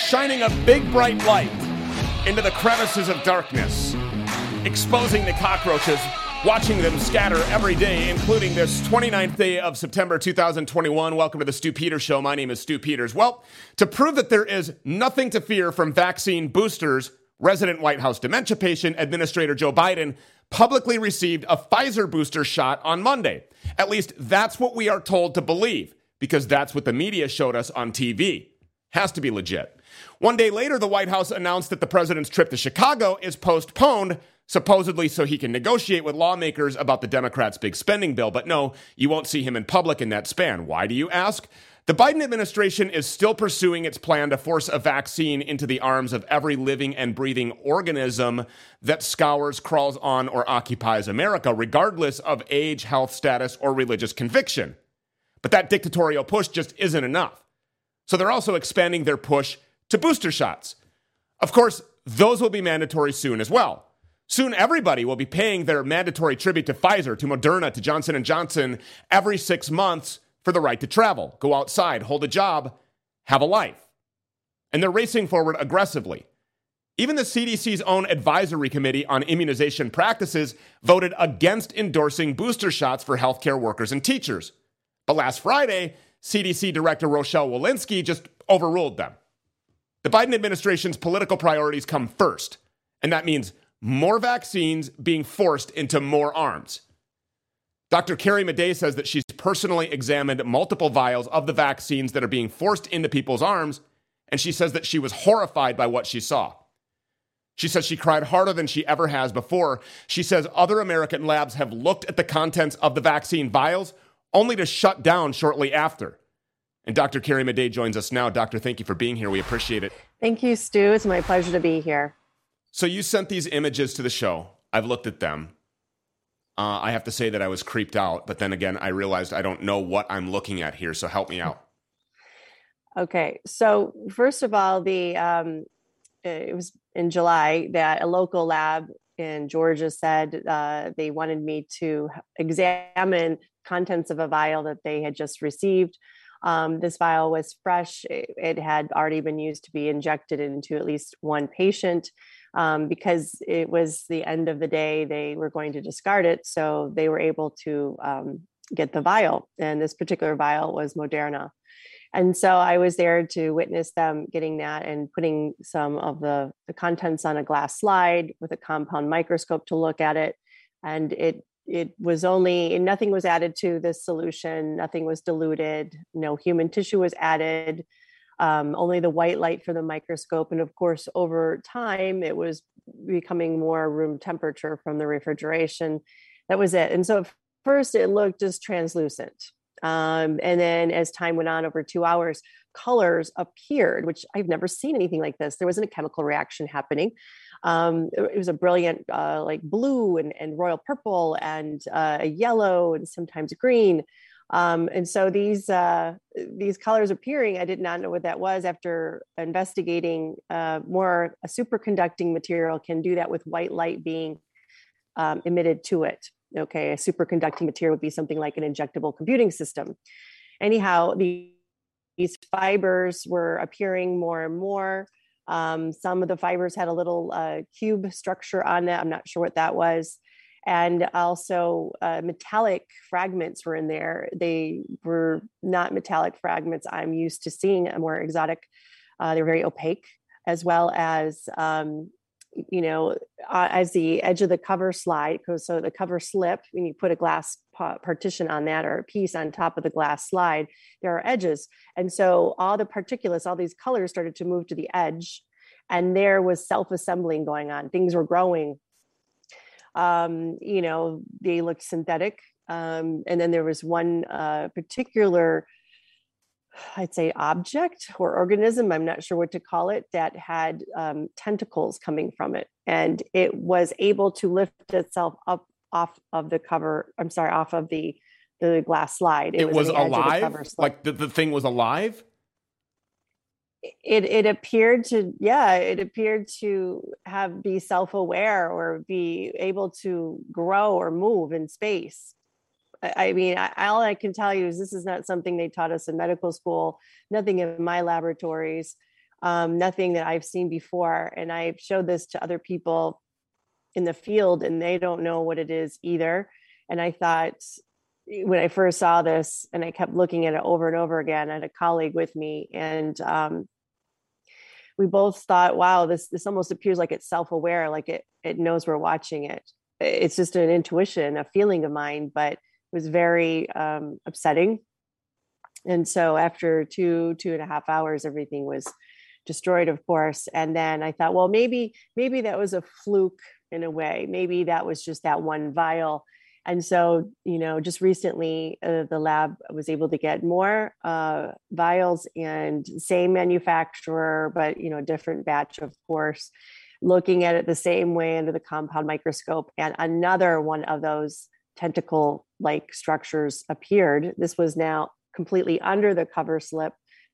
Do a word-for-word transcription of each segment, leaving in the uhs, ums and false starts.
shining a big bright light into the crevices of darkness, exposing the cockroaches, watching them scatter every day, including this twenty-ninth day of September two thousand twenty-one. Welcome to the Stu Peters Show. My name is Stu Peters. Well, to prove that there is nothing to fear from vaccine boosters, resident White House dementia patient Administrator Joe Biden publicly received a Pfizer booster shot on Monday. At least that's what we are told to believe, because that's what the media showed us on T V. Has to be legit. One day later, the White House announced that the president's trip to Chicago is postponed, supposedly so he can negotiate with lawmakers about the Democrats' big spending bill. But no, you won't see him in public in that span. Why, do you ask? The Biden administration is still pursuing its plan to force a vaccine into the arms of every living and breathing organism that scours, crawls on, or occupies America, regardless of age, health status, or religious conviction. But that dictatorial push just isn't enough. So they're also expanding their push to booster shots. Of course, those will be mandatory soon as well. Soon everybody will be paying their mandatory tribute to Pfizer, to Moderna, to Johnson and Johnson every six months for the right to travel, go outside, hold a job, have a life. And they're racing forward aggressively. Even the C D C's own advisory committee on immunization practices voted against endorsing booster shots for healthcare workers and teachers. But last Friday, C D C Director Rochelle Walensky just overruled them. The Biden administration's political priorities come first, and that means more vaccines being forced into more arms. Doctor Carrie Madej says that she's personally examined multiple vials of the vaccines that are being forced into people's arms, and she says that she was horrified by what she saw. She says she cried harder than she ever has before. She says other American labs have looked at the contents of the vaccine vials only to shut down shortly after. And Doctor Carrie Madej joins us now. Doctor, thank you for being here. We appreciate it. Thank you, Stu. It's my pleasure to be here. So you sent these images to the show. I've looked at them. Uh, I have to say that I was creeped out, but then again, I realized I don't know what I'm looking at here, so help me out. Okay, so first of all, the um, it was in July that a local lab in Georgia said uh, they wanted me to examine contents of a vial that they had just received. Um, this vial was fresh. It, it had already been used to be injected into at least one patient. Um, because it was the end of the day, they were going to discard it. So they were able to um, get the vial. And this particular vial was Moderna. And so I was there to witness them getting that and putting some of the, the contents on a glass slide with a compound microscope to look at it. And it it was only, nothing was added to this solution. Nothing was diluted. No human tissue was added. Um, only the white light for the microscope. And of course, over time, it was becoming more room temperature from the refrigeration. That was it. And so at first it looked just translucent. Um, and then as time went on, over two hours, colors appeared, which I've never seen anything like this. There wasn't a chemical reaction happening. Um, it, it was a brilliant, uh, like blue and, and royal purple and uh, a yellow and sometimes green. Um, and so these uh, these colors appearing, I did not know what that was. After investigating uh, more, a superconducting material can do that with white light being um, emitted to it. Okay, a superconducting material would be something like an injectable computing system. Anyhow, the, these fibers were appearing more and more. Um, some of the fibers had a little uh, cube structure on it. I'm not sure what that was. And also uh, metallic fragments were in there. They were not metallic fragments I'm used to seeing, more exotic. Uh, they're very opaque, as well as, um, you know, uh, as the edge of the cover slide, so the cover slip, when you put a glass pa- partition on that or a piece on top of the glass slide, there are edges. And so all the particulates, all these colors started to move to the edge, and there was self-assembling going on. Things were growing. Um, you know, they looked synthetic. Um, and then there was one uh, particular, I'd say, object or organism, I'm not sure what to call it, that had um, tentacles coming from it. And it was able to lift itself up off of the cover, I'm sorry, off of the, the glass slide. It, it was, was alive? Like the, the thing was alive? It it appeared to, yeah, it appeared to have be self-aware or be able to grow or move in space. I, I mean, I, all I can tell you is this is not something they taught us in medical school, nothing in my laboratories. um, nothing that I've seen before. And I've showed this to other people in the field and they don't know what it is either. And I thought when I first saw this and I kept looking at it over and over again, I had a colleague with me and um, we both thought, wow, this, this almost appears like it's self-aware, like it, it knows we're watching it. It's just an intuition, a feeling of mine, but it was very um, upsetting. And so after two, two and a half hours, everything was destroyed, of course. And then I thought, well, maybe, maybe that was a fluke in a way. Maybe that was just that one vial. And so, you know, just recently, uh, the lab was able to get more uh, vials and same manufacturer, but, you know, different batch, of course, looking at it the same way under the compound microscope. And another one of those tentacle-like structures appeared. This was now completely under the cover slip.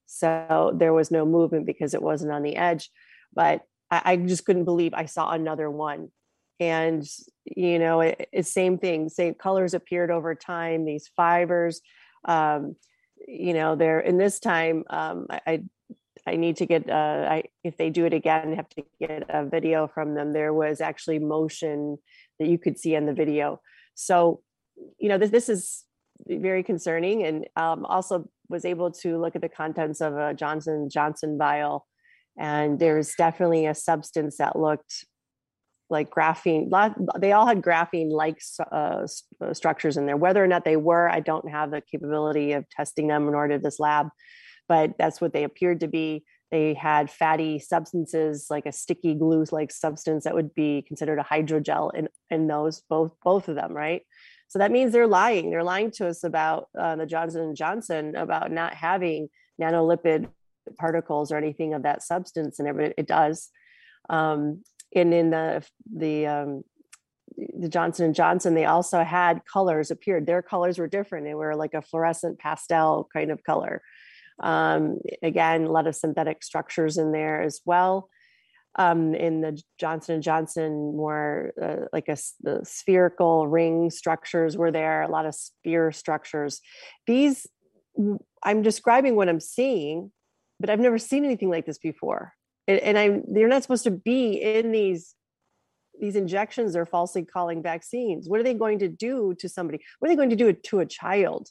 So there was no movement because it wasn't on the edge. But I, I just couldn't believe I saw another one. And, you know, it, it's same thing, same colors appeared over time, these fibers, um, you know, they're in this time, um, I, I, I need to get, uh, I, if they do it again, I have to get a video from them. There was actually motion that you could see in the video. So, you know, this, this is very concerning. And um, also was able to look at the contents of a Johnson and Johnson vial. And there's definitely a substance that looked like graphene. They all had graphene-like uh, structures in there. Whether or not they were, I don't have the capability of testing them, nor did this lab, but that's what they appeared to be. They had fatty substances, like a sticky glue-like substance that would be considered a hydrogel in, in those, both, both of them, right? So that means they're lying. They're lying to us about uh, the Johnson and Johnson, about not having nanolipid particles or anything of that substance, and it, it does. Um, and in the the um, the Johnson and Johnson, they also had colors appeared. Their colors were different. They were like a fluorescent pastel kind of color. Um, again, a lot of synthetic structures in there as well. Um, in the Johnson and Johnson, more uh, like a the spherical ring structures were there. A lot of sphere structures. These, I'm describing what I'm seeing, but I've never seen anything like this before. And I, they're not supposed to be in these, these injections they're falsely calling vaccines. What are they going to do to somebody? What are they going to do to a child?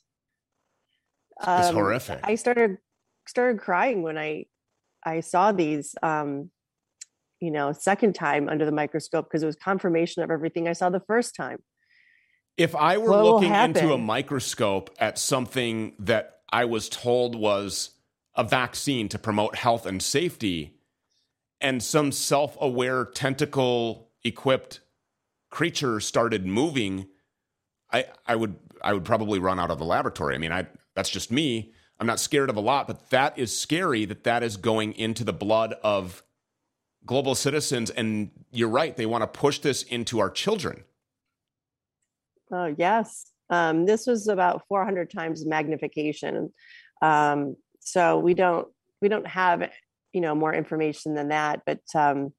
It's um, horrific. I started started crying when I I saw these, um, you know, second time under the microscope, because it was confirmation of everything I saw the first time. If I were What looking into a microscope at something that I was told was a vaccine to promote health and safety, and some self-aware tentacle-equipped creature started moving, I, I would I would probably run out of the laboratory. I mean, I that's just me. I'm not scared of a lot, but that is scary that that is going into the blood of global citizens. And you're right, they want to push this into our children. Oh, yes. Um, this was about four hundred times magnification. Um, so we don't we don't have you know, more information than that. But, um,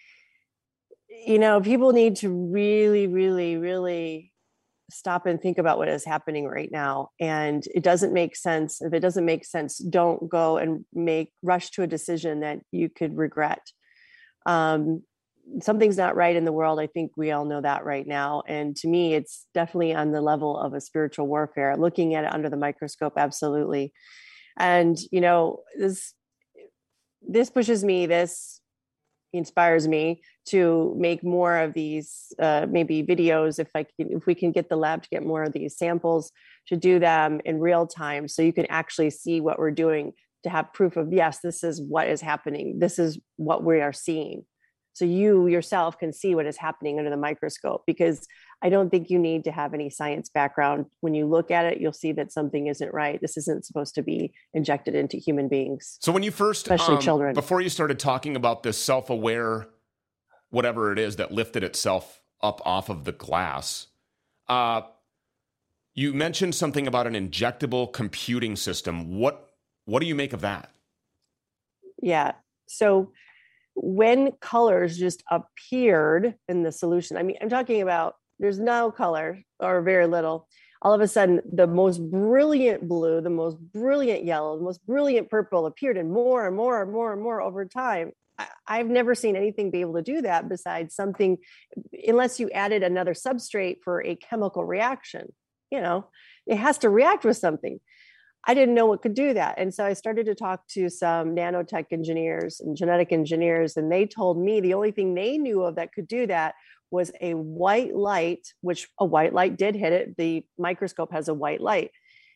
you know, people need to really, really, really stop and think about what is happening right now. And it doesn't make sense. If it doesn't make sense, don't go and make rush to a decision that you could regret. Um, something's not right in the world. I think we all know that right now. And to me, it's definitely on the level of a spiritual warfare, looking at it under the microscope. Absolutely. And, you know, this, this pushes me, this inspires me to make more of these, uh, maybe videos. If I can, if we can get the lab to get more of these samples, to do them in real time, so you can actually see what we're doing, to have proof of, yes, this is what is happening. This is what we are seeing. So you yourself can see what is happening under the microscope, because I don't think you need to have any science background. When you look at it, you'll see that something isn't right. This isn't supposed to be injected into human beings. So when you first, especially um, children, before you started talking about this self-aware, whatever it is that lifted itself up off of the glass, uh, you mentioned something about an injectable computing system. What, what do you make of that? Yeah. So when colors just appeared in the solution, I mean, I'm talking about, there's no color or very little. all of a sudden the most brilliant blue, the most brilliant yellow, the most brilliant purple appeared in more and more and more and more over time. I, I've never seen anything be able to do that besides something, unless you added another substrate for a chemical reaction. You know, it has to react with something. I didn't know what could do that. And so I started to talk to some nanotech engineers and genetic engineers, and they told me the only thing they knew of that could do that was a white light, which a white light did hit it. The microscope has a white light.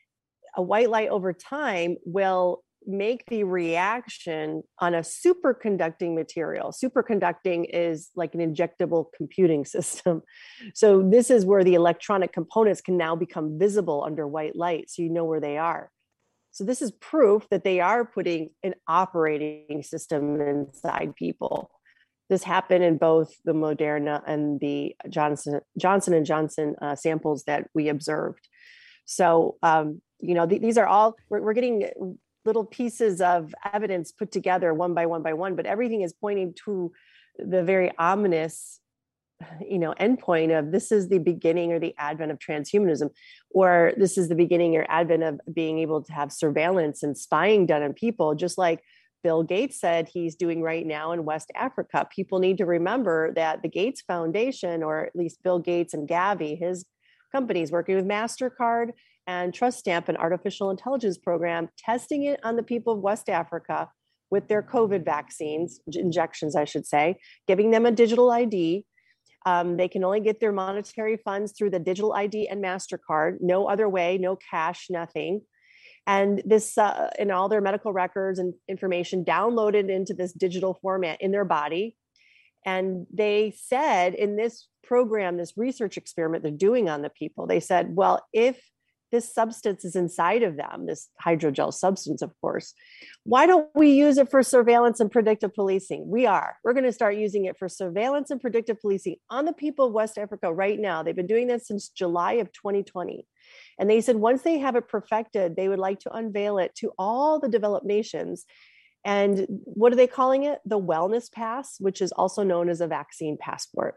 A white light over time will make the reaction on a superconducting material. Superconducting is like an injectable computing system. So this is where the electronic components can now become visible under white light, so you know where they are. So this is proof that they are putting an operating system inside people. This happened in both the Moderna and the Johnson Johnson and Johnson uh, samples that we observed. So, um, you know, th- these are all, we're, we're getting little pieces of evidence put together one by one by one, but everything is pointing to the very ominous, you know, endpoint of this is the beginning or the advent of transhumanism, or this is the beginning or advent of being able to have surveillance and spying done on people, just like Bill Gates said he's doing right now in West Africa. People need to remember that the Gates Foundation, or at least Bill Gates and Gavi, his companies working with MasterCard and Trust Stamp, an artificial intelligence program, testing it on the people of West Africa with their COVID vaccines, injections, I should say, giving them a digital I D. Um, they can only get their monetary funds through the digital I D and MasterCard, no other way, no cash, nothing. And this, uh, and all their medical records and information downloaded into this digital format in their body. And they said in this program, this research experiment they're doing on the people, they said, well, if this substance is inside of them, this hydrogel substance, of course, why don't we use it for surveillance and predictive policing? We are. We're going to start using it for surveillance and predictive policing on the people of West Africa right now. They've been doing this since July of twenty twenty. And they said once they have it perfected, they would like to unveil it to all the developed nations. And what are they calling it? The wellness pass, which is also known as a vaccine passport.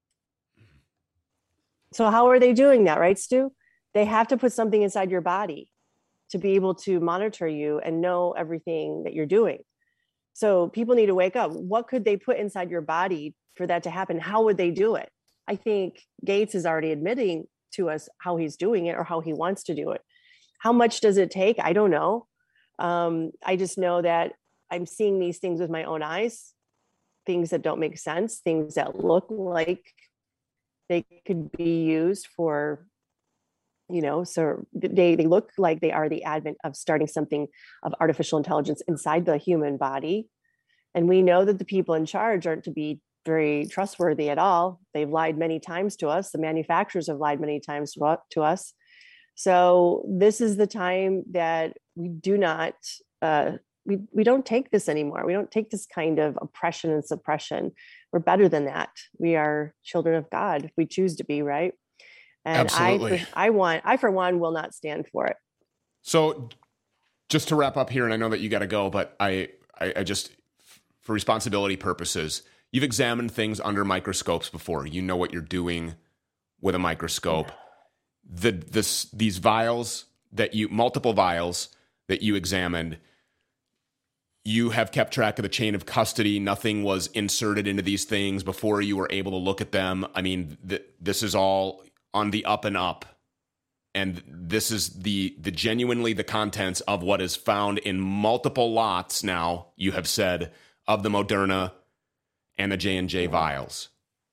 So how are they doing that, right, Stu? They have to put something inside your body to be able to monitor you and know everything that you're doing. So people need to wake up. What could they put inside your body for that to happen? How would they do it? I think Gates is already admitting to us how he's doing it or how he wants to do it. How much does it take? I don't know. Um, I just know that I'm seeing these things with my own eyes, things that don't make sense, things that look like they could be used for, you know, so they, they look like they are the advent of starting something of artificial intelligence inside the human body. And we know that the people in charge aren't to be very trustworthy at all. They've lied many times to us. The manufacturers have lied many times to, to us. So this is the time that we do not, uh, we, we don't take this anymore. We don't take this kind of oppression and suppression. We're better than that. We are children of God. We choose to be, right? And Absolutely. I, I want, I for one will not stand for it. So just to wrap up here, and I know that you got to go, but I, I, I just, for responsibility purposes, you've examined things under microscopes before. You know what you're doing with a microscope. The this these vials that you multiple vials that you examined, you have kept track of the chain of custody. Nothing was inserted into these things before you were able to look at them. I mean, th- this is all on the up and up, and this is the the genuinely the contents of what is found in multiple lots. Now you have said of the Moderna and the J and J vials.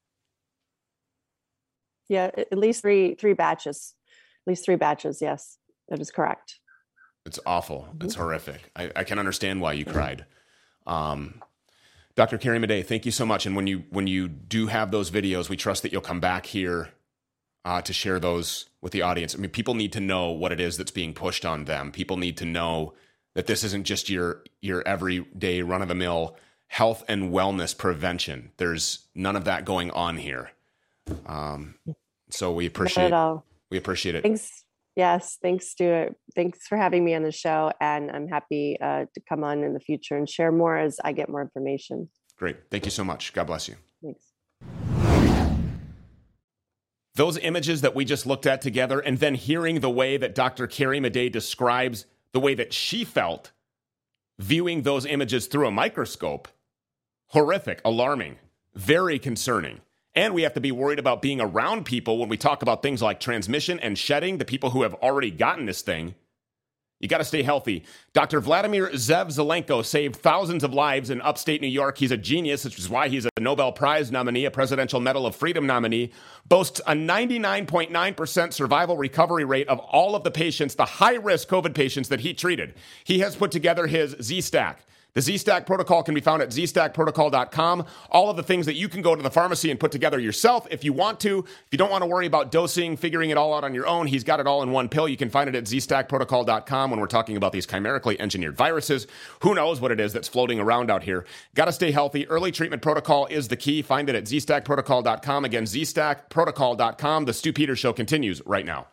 Yeah, at least three three batches. At least three batches, yes. That is correct. It's awful. It's horrific. I, I can understand why you cried. Um, Doctor Carrie Madej, thank you so much. And when you when you do have those videos, we trust that you'll come back here uh, to share those with the audience. I mean, people need to know what it is that's being pushed on them. People need to know that this isn't just your your everyday run-of-the-mill health and wellness prevention. There's none of that going on here. Um, so we appreciate Not at all. we appreciate it. Thanks. Yes, thanks, Stuart. Thanks for having me on the show, and I'm happy uh, to come on in the future and share more as I get more information. Great. Thank you so much. God bless you. Thanks. those images that we just looked at together, and then hearing the way that Doctor Carrie Madej describes the way that she felt viewing those images through a microscope, horrific, alarming, very concerning. And we have to be worried about being around people when we talk about things like transmission and shedding, the people who have already gotten this thing. You got to stay healthy. Doctor Vladimir Zev Zelenko saved thousands of lives in upstate New York. He's a genius, which is why he's a Nobel Prize nominee, a Presidential Medal of Freedom nominee, boasts a ninety-nine point nine percent survival recovery rate of all of the patients, the high-risk COVID patients that he treated. He has put together his Z-Stack. The Z-Stack protocol can be found at z stack protocol dot com. All of the things that you can go to the pharmacy and put together yourself if you want to. If you don't want to worry about dosing, figuring it all out on your own, he's got it all in one pill. You can find it at z stack protocol dot com when we're talking about these chimerically engineered viruses. Who knows what it is that's floating around out here. Got to stay healthy. Early treatment protocol is the key. Find it at z stack protocol dot com. Again, z stack protocol dot com. The Stu Peters Show continues right now.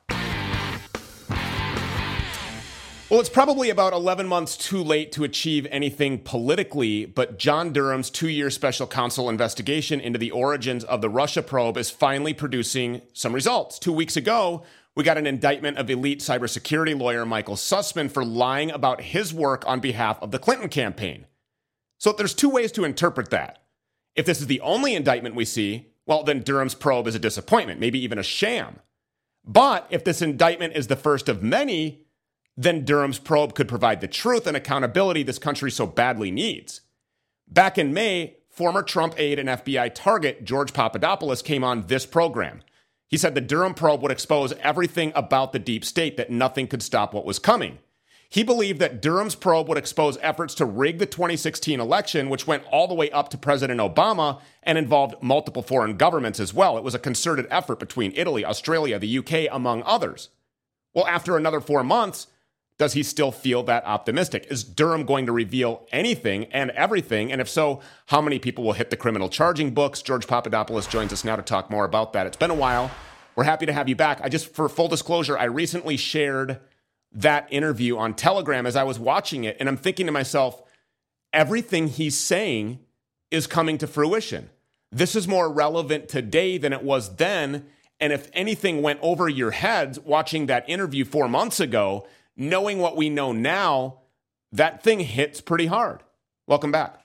Well, it's probably about eleven months too late to achieve anything politically, but John Durham's two-year special counsel investigation into the origins of the Russia probe is finally producing some results. Two weeks ago, we got an indictment of elite cybersecurity lawyer Michael Sussman for lying about his work on behalf of the Clinton campaign. So there's two ways to interpret that. If this is the only indictment we see, well, then Durham's probe is a disappointment, maybe even a sham. But if this indictment is the first of many, then Durham's probe could provide the truth and accountability this country so badly needs. Back in May, former Trump aide and F B I target George Papadopoulos came on this program. He said the Durham probe would expose everything about the deep state, that nothing could stop what was coming. He believed that Durham's probe would expose efforts to rig the twenty sixteen election, which went all the way up to President Obama and involved multiple foreign governments as well. It was a concerted effort between Italy, Australia, the U K, among others. Well, after another four months, does he still feel that optimistic? Is Durham going to reveal anything and everything? And if so, how many people will hit the criminal charging books? George Papadopoulos joins us now to talk more about that. It's been a while. We're happy to have you back. I just, for full disclosure, I recently shared that interview on Telegram as I was watching it, and I'm thinking to myself, everything he's saying is coming to fruition. This is more relevant today than it was then. And if anything went over your heads watching that interview four months ago, knowing what we know now, that thing hits pretty hard. Welcome back.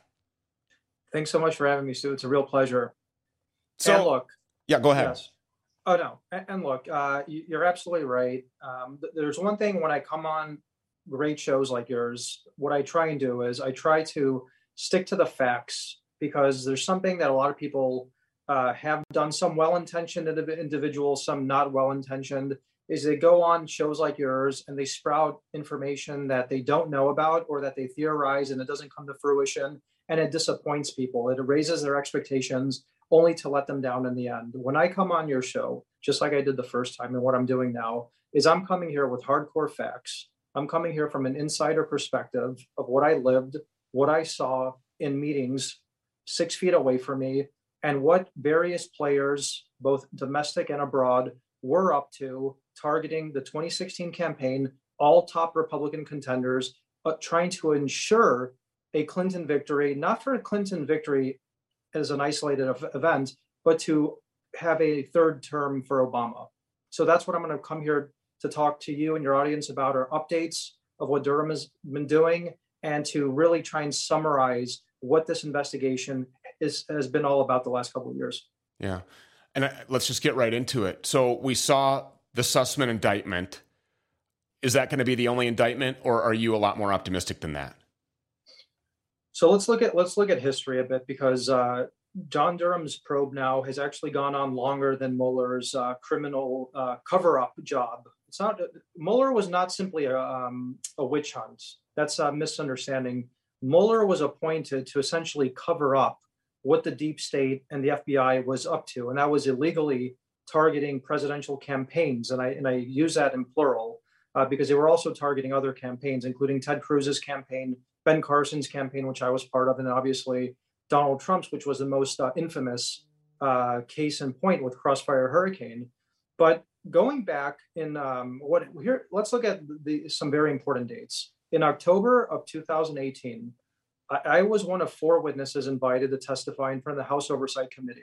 Thanks so much for having me, Stu. It's a real pleasure. So, and look. Yeah, go ahead. Yes. Oh, no. And, and look, uh, you're absolutely right. Um, th- there's one thing when I come on great shows like yours, what I try and do is I try to stick to the facts, because there's something that a lot of people uh, have done, some well-intentioned indiv- individuals, some not well-intentioned, is they go on shows like yours and they sprout information that they don't know about, or that they theorize and it doesn't come to fruition, and it disappoints people. It raises their expectations only to let them down in the end. When I come on your show, just like I did the first time, and what I'm doing now is I'm coming here with hardcore facts. I'm coming here from an insider perspective of what I lived, what I saw in meetings six feet away from me, and what various players, both domestic and abroad, were up to, targeting the twenty sixteen campaign, all top Republican contenders, but trying to ensure a Clinton victory, not for a Clinton victory as an isolated event, but to have a third term for Obama. So that's what I'm going to come here to talk to you and your audience about, are updates of what Durham has been doing, and to really try and summarize what this investigation is, has been all about the last couple of years. Yeah. And I, let's just get right into it. So we saw the Sussman indictment. Is that going to be the only indictment, or are you a lot more optimistic than that? So let's look at let's look at history a bit, because uh, John Durham's probe now has actually gone on longer than Mueller's uh, criminal uh, cover-up job. It's not Mueller was not simply a, um, a witch hunt. That's a misunderstanding. Mueller was appointed to essentially cover up what the deep state and the F B I was up to, and that was illegally targeting presidential campaigns. And I and I use that in plural uh, because they were also targeting other campaigns, including Ted Cruz's campaign, Ben Carson's campaign, which I was part of, and obviously Donald Trump's, which was the most uh, infamous uh, case in point with Crossfire Hurricane. But going back in um, what here, let's look at the, some very important dates. In October of two thousand eighteen, I, I was one of four witnesses invited to testify in front of the House Oversight Committee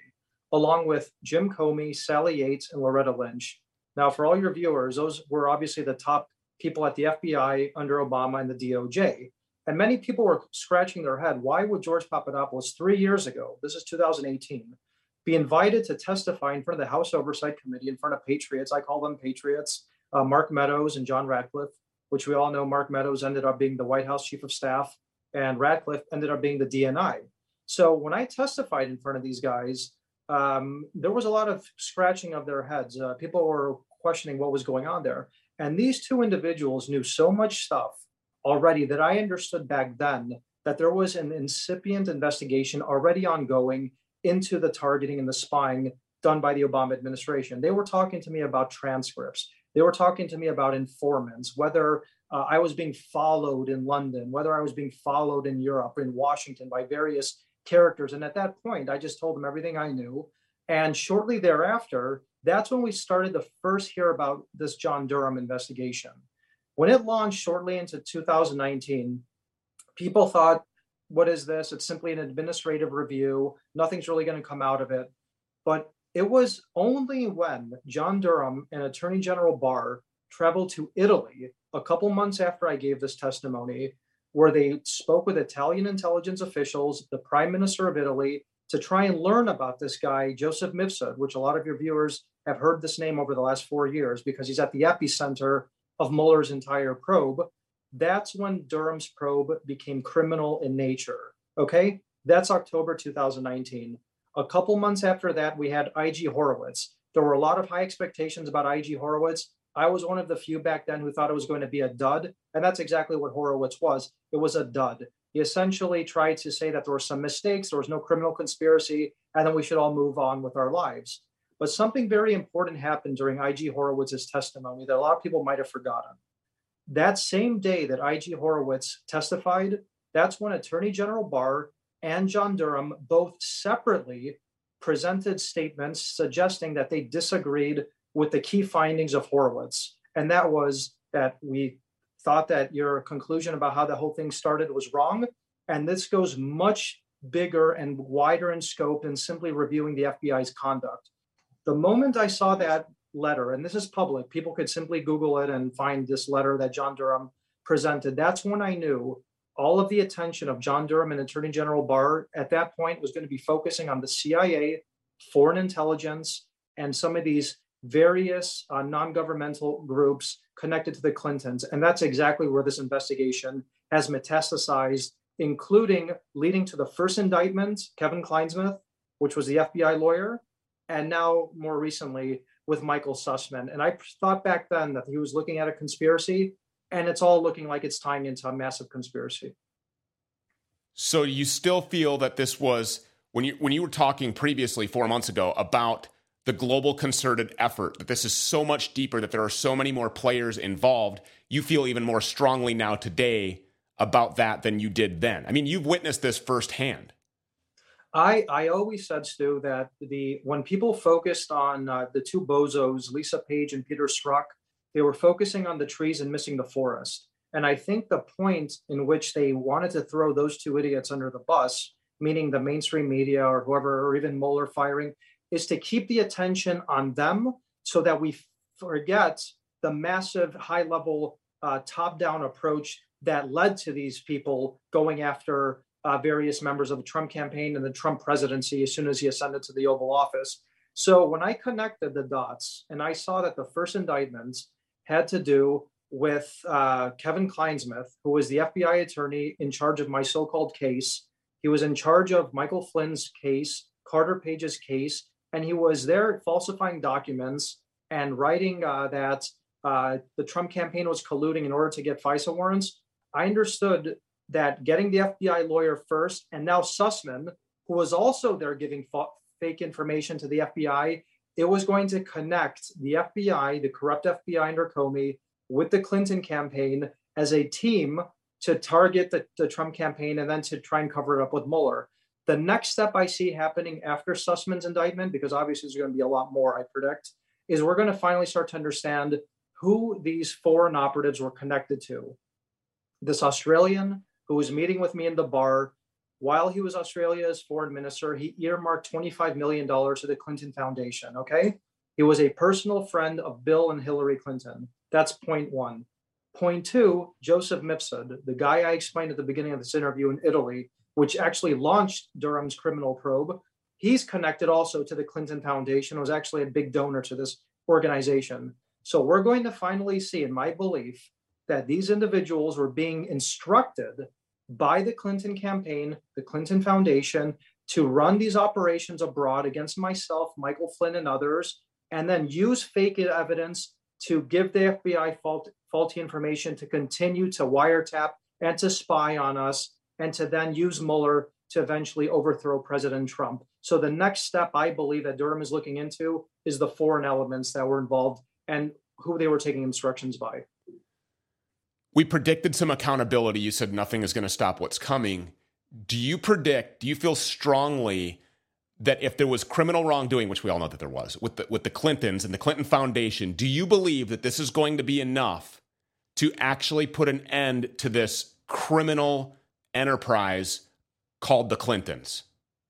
along with Jim Comey, Sally Yates, and Loretta Lynch. Now, for all your viewers, those were obviously the top people at the F B I under Obama and the D O J. And many people were scratching their head. Why would George Papadopoulos, three years ago, this is two thousand eighteen, be invited to testify in front of the House Oversight Committee, in front of patriots? I call them patriots, uh, Mark Meadows and John Ratcliffe, which we all know Mark Meadows ended up being the White House Chief of Staff, and Ratcliffe ended up being the D N I. So when I testified in front of these guys, um, there was a lot of scratching of their heads. Uh, people were questioning what was going on there. And these two individuals knew so much stuff already that I understood back then that there was an incipient investigation already ongoing into the targeting and the spying done by the Obama administration. They were talking to me about transcripts. They were talking to me about informants, whether uh, I was being followed in London, whether I was being followed in Europe, in Washington by various characters. And at that point, I just told them everything I knew. And shortly thereafter, that's when we started to first hear about this John Durham investigation. When it launched shortly into two thousand nineteen, people thought, what is this? It's simply an administrative review. Nothing's really going to come out of it. But it was only when John Durham and Attorney General Barr traveled to Italy a couple months after I gave this testimony, where they spoke with Italian intelligence officials, the Prime Minister of Italy, to try and learn about this guy, Joseph Mifsud, which a lot of your viewers have heard this name over the last four years because he's at the epicenter of Mueller's entire probe. That's when Durham's probe became criminal in nature. Okay, that's October two thousand nineteen. A couple months after that, we had I G Horowitz. There were a lot of high expectations about I G Horowitz. I was one of the few back then who thought it was going to be a dud. And that's exactly what Horowitz was. It was a dud. He essentially tried to say that there were some mistakes, there was no criminal conspiracy, and then we should all move on with our lives. But something very important happened during I G Horowitz's testimony that a lot of people might have forgotten. That same day that I G Horowitz testified, that's when Attorney General Barr and John Durham both separately presented statements suggesting that they disagreed with the key findings of Horowitz. And that was that we thought that your conclusion about how the whole thing started was wrong. And this goes much bigger and wider in scope than simply reviewing the F B I's conduct. The moment I saw that letter, and this is public, people could simply Google it and find this letter that John Durham presented. That's when I knew all of the attention of John Durham and Attorney General Barr at that point was going to be focusing on the C I A, foreign intelligence, and some of these various uh, non-governmental groups connected to the Clintons. And that's exactly where this investigation has metastasized, including leading to the first indictment, Kevin Kleinsmith, which was the F B I lawyer, and now more recently with Michael Sussman. And I thought back then that he was looking at a conspiracy, and it's all looking like it's tying into a massive conspiracy. So you still feel that this was, when you when you were talking previously four months ago about the global concerted effort, that this is so much deeper, that there are so many more players involved, you feel even more strongly now today about that than you did then. I mean, you've witnessed this firsthand. I, I always said, Stu, that the when people focused on uh, the two bozos, Lisa Page and Peter Strzok, they were focusing on the trees and missing the forest. And I think the point in which they wanted to throw those two idiots under the bus, meaning the mainstream media or whoever, or even Mueller firing, is to keep the attention on them so that we forget the massive high-level uh, top-down approach that led to these people going after uh, various members of the Trump campaign and the Trump presidency as soon as he ascended to the Oval Office. So when I connected the dots and I saw that the first indictments had to do with uh, Kevin Kleinsmith, who was the F B I attorney in charge of my so-called case. He was in charge of Michael Flynn's case, Carter Page's case, and he was there falsifying documents and writing uh, that uh, the Trump campaign was colluding in order to get FISA warrants. I understood that getting the F B I lawyer first, and now Sussman, who was also there giving fa- fake information to the F B I, it was going to connect the F B I, the corrupt F B I under Comey, with the Clinton campaign as a team to target the, the Trump campaign and then to try and cover it up with Mueller. The next step I see happening after Sussman's indictment, because obviously there's going to be a lot more, I predict, is we're going to finally start to understand who these foreign operatives were connected to. This Australian who was meeting with me in the bar, while he was Australia's foreign minister, he earmarked twenty-five million dollars to the Clinton Foundation, okay? He was a personal friend of Bill and Hillary Clinton. That's point one. Point two, Joseph Mifsud, the guy I explained at the beginning of this interview in Italy, which actually launched Durham's criminal probe, he's connected also to the Clinton Foundation, was actually a big donor to this organization. So we're going to finally see, in my belief, that these individuals were being instructed by the Clinton campaign, the Clinton Foundation, to run these operations abroad against myself, Michael Flynn, and others, and then use fake evidence to give the F B I fault, faulty information to continue to wiretap and to spy on us, and to then use Mueller to eventually overthrow President Trump. So the next step I believe that Durham is looking into is the foreign elements that were involved and who they were taking instructions by. We predicted some accountability. You said nothing is going to stop what's coming. Do you predict, do you feel strongly that if there was criminal wrongdoing, which we all know that there was, with the, with the Clintons and the Clinton Foundation, do you believe that this is going to be enough to actually put an end to this criminal enterprise called the Clintons?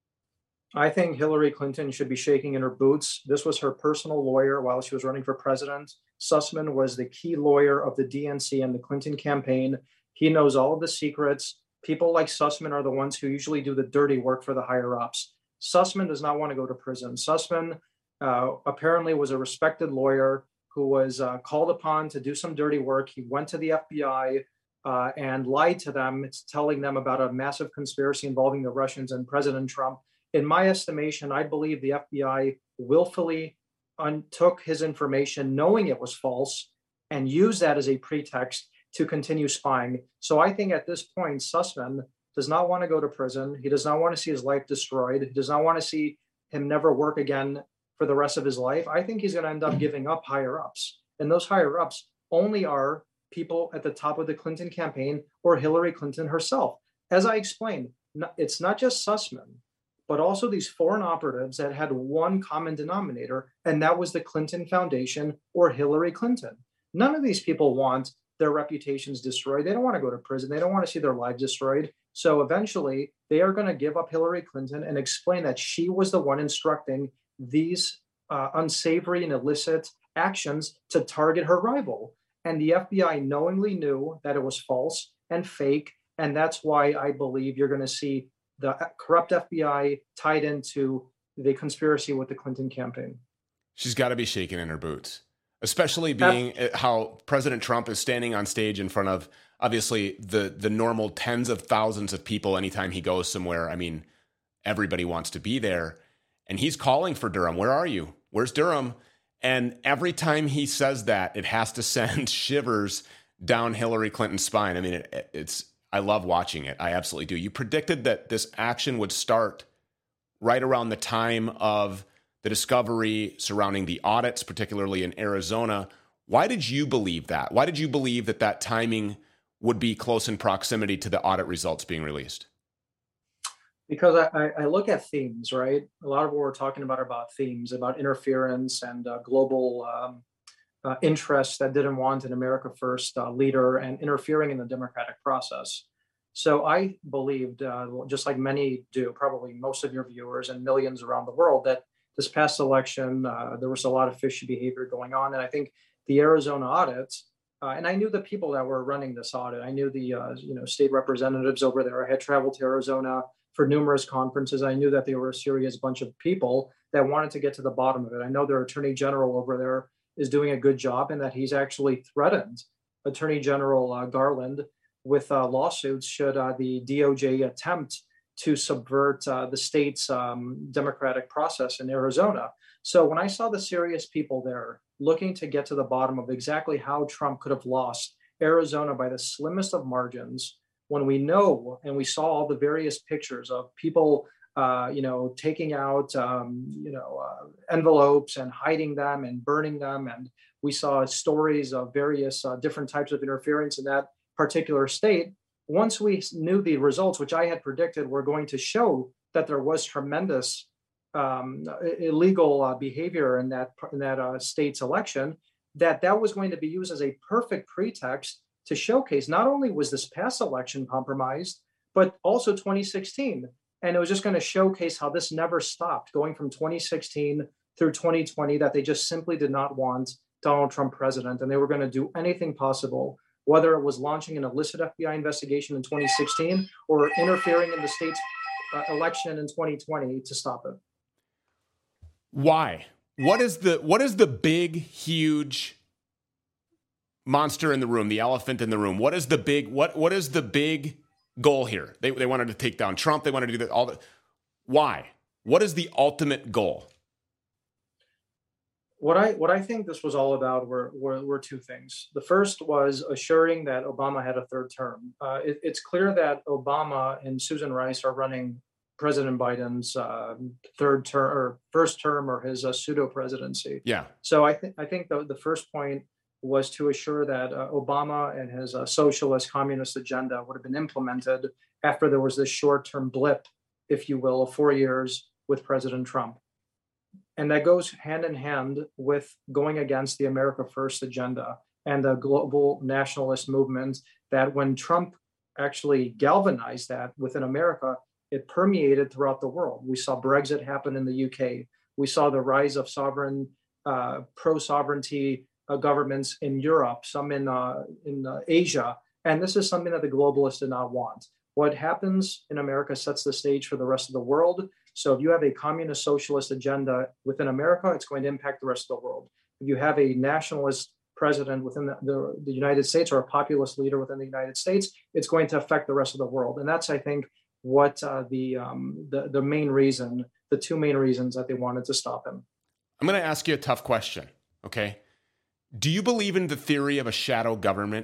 I think Hillary Clinton should be shaking in her boots. This was her personal lawyer while she was running for president. Sussman was the key lawyer of the D N C and the Clinton campaign. He knows all of the secrets. People like Sussman are the ones who usually do the dirty work for the higher-ups. Sussman does not want to go to prison. Sussman uh, apparently was a respected lawyer who was uh, called upon to do some dirty work. He went to the F B I uh, and lied to them, it's telling them about a massive conspiracy involving the Russians and President Trump. In my estimation, I believe the F B I willfully un- took his information knowing it was false and used that as a pretext to continue spying. So I think at this point, Sussman does not want to go to prison. He does not want to see his life destroyed. He does not want to see him never work again for the rest of his life. I think he's going to end up giving up higher ups. And those higher ups only are people at the top of the Clinton campaign or Hillary Clinton herself. As I explained, it's not just Sussman, but also these foreign operatives that had one common denominator, and that was the Clinton Foundation or Hillary Clinton. None of these people want their reputations destroyed. They don't want to go to prison. They don't want to see their lives destroyed. So eventually, they are going to give up Hillary Clinton and explain that she was the one instructing these uh, unsavory and illicit actions to target her rival. And the F B I knowingly knew that it was false and fake. And that's why I believe you're going to see the corrupt F B I tied into the conspiracy with the Clinton campaign. She's got to be shaking in her boots, especially being uh, how President Trump is standing on stage in front of, obviously, the the normal tens of thousands of people anytime he goes somewhere. I mean, everybody wants to be there. And he's calling for Durham. Where are you? Where's Durham? And every time he says that, it has to send shivers down Hillary Clinton's spine. I mean, it, it's I love watching it. I absolutely do. You predicted that this action would start right around the time of the discovery surrounding the audits, particularly in Arizona. Why did you believe that? Why did you believe that that timing would be close in proximity to the audit results being released? Because I, I look at themes, right? A lot of what we're talking about are about themes, about interference and uh, global um, uh, interests that didn't want an America First uh, leader and interfering in the democratic process. So I believed, uh, just like many do, probably most of your viewers and millions around the world, that this past election, uh, there was a lot of fishy behavior going on. And I think the Arizona audits, uh, and I knew the people that were running this audit. I knew the uh, you know state representatives over there. I had traveled to Arizona for numerous conferences. I knew that they were a serious bunch of people that wanted to get to the bottom of it. I know their attorney general over there is doing a good job and that he's actually threatened Attorney General uh, Garland with uh, lawsuits should uh, the D O J attempt to subvert uh, the state's um, democratic process in Arizona. So when I saw the serious people there looking to get to the bottom of exactly how Trump could have lost Arizona by the slimmest of margins, when we know and we saw all the various pictures of people, uh, you know, taking out, um, you know, uh, envelopes and hiding them and burning them, and we saw stories of various uh, different types of interference in that particular state. Once we knew the results, which I had predicted were going to show that there was tremendous um, illegal uh, behavior in that in that uh, state's election, that that was going to be used as a perfect pretext to showcase not only was this past election compromised, but also twenty sixteen. And it was just going to showcase how this never stopped, going from twenty sixteen through twenty twenty, that they just simply did not want Donald Trump president. And they were going to do anything possible, whether it was launching an illicit F B I investigation in twenty sixteen or interfering in the state's uh, election in twenty twenty to stop it. Why? What is the what is the big, huge monster in the room, the elephant in the room? What is the big what what is the big goal here? They they wanted to take down Trump. They wanted to do that. All the why? What is the ultimate goal? What I what I think this was all about were were, were two things. The first was assuring that Obama had a third term. Uh, it, it's clear that Obama and Susan Rice are running President Biden's uh, third term or first term or his uh, pseudo presidency. Yeah. So I think I think the the first point was to assure that uh, Obama and his uh, socialist communist agenda would have been implemented after there was this short term blip, if you will, of four years with President Trump. And that goes hand in hand with going against the America First agenda and the global nationalist movement that when Trump actually galvanized that within America, it permeated throughout the world. We saw Brexit happen in the U K. We saw the rise of sovereign, uh, pro-sovereignty uh, governments in Europe, some in, uh, in uh, Asia. And this is something that the globalists did not want. What happens in America sets the stage for the rest of the world. So if you have a communist socialist agenda within America, it's going to impact the rest of the world. If you have a nationalist president within the, the, the United States or a populist leader within the United States, it's going to affect the rest of the world. And that's, I think, what uh, the, um, the the main reason, the two main reasons that they wanted to stop him. I'm going to ask you a tough question, okay? Do you believe in the theory of a shadow government?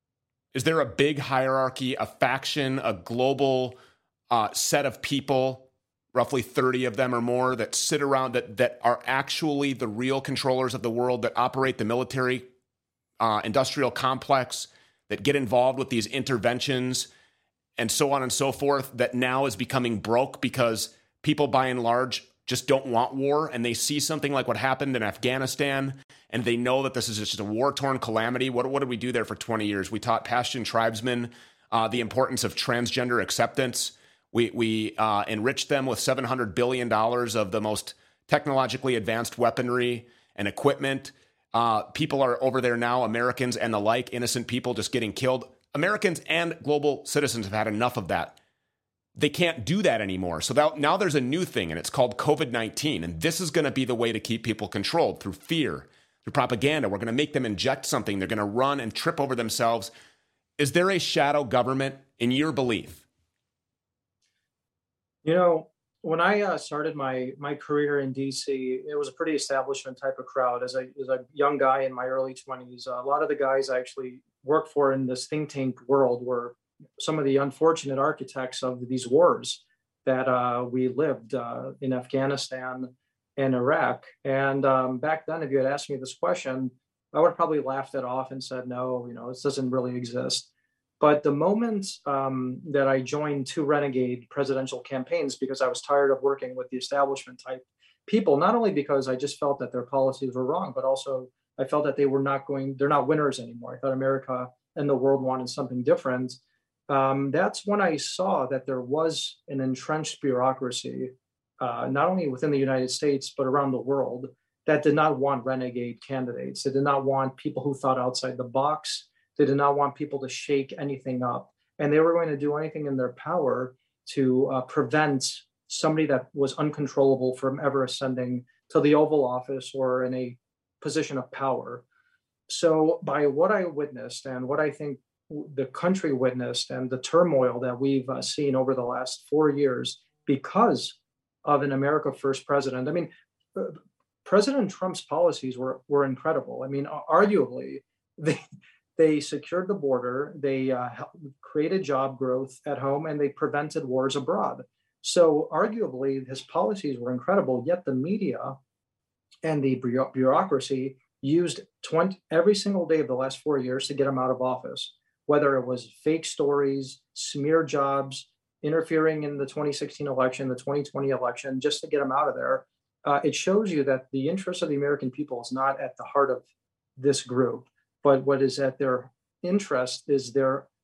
Is there a big hierarchy, a faction, a global uh, set of people, roughly thirty of them or more, that sit around, that that are actually the real controllers of the world, that operate the military uh, industrial complex, that get involved with these interventions and so on and so forth, that now is becoming broke because people by and large just don't want war, and they see something like what happened in Afghanistan, and they know that this is just a war-torn calamity? What, what did we do there for twenty years? We taught Pashtun tribesmen uh, the importance of transgender acceptance. We, we uh, enriched them with seven hundred billion dollars of the most technologically advanced weaponry and equipment. Uh, people are over there now, Americans and the like, innocent people just getting killed. Americans and global citizens have had enough of that. They can't do that anymore. So that, now there's a new thing, and it's called COVID nineteen. And this is going to be the way to keep people controlled, through fear, through propaganda. We're going to make them inject something. They're going to run and trip over themselves. Is there a shadow government in your belief? You know, when I uh, started my my career in D C, it was a pretty establishment type of crowd. As a, as a young guy in my early twenties, uh, a lot of the guys I actually worked for in this think tank world were some of the unfortunate architects of these wars that uh, we lived uh, in Afghanistan and Iraq. And um, back then, if you had asked me this question, I would have probably laughed it off and said, no, you know, this doesn't really exist. But the moment um, that I joined two renegade presidential campaigns, because I was tired of working with the establishment type people, not only because I just felt that their policies were wrong, but also I felt that they were not going, they're not winners anymore. I thought America and the world wanted something different. Um, that's when I saw that there was an entrenched bureaucracy, uh, not only within the United States, but around the world, that did not want renegade candidates. They did not want people who thought outside the box. They did not want people to shake anything up. And they were going to do anything in their power to uh, prevent somebody that was uncontrollable from ever ascending to the Oval Office or in a position of power. So by what I witnessed and what I think the country witnessed and the turmoil that we've uh, seen over the last four years because of an America First president, I mean, uh, President Trump's policies were, were incredible. I mean, arguably, they, they secured the border, they uh, created job growth at home, and they prevented wars abroad. So arguably, his policies were incredible, yet the media and the bureaucracy used twenty, every single day of the last four years to get him out of office, whether it was fake stories, smear jobs, interfering in the twenty sixteen election, the twenty twenty election, just to get him out of there. Uh, it shows you that the interest of the American people is not at the heart of this group, but what is at their interest is their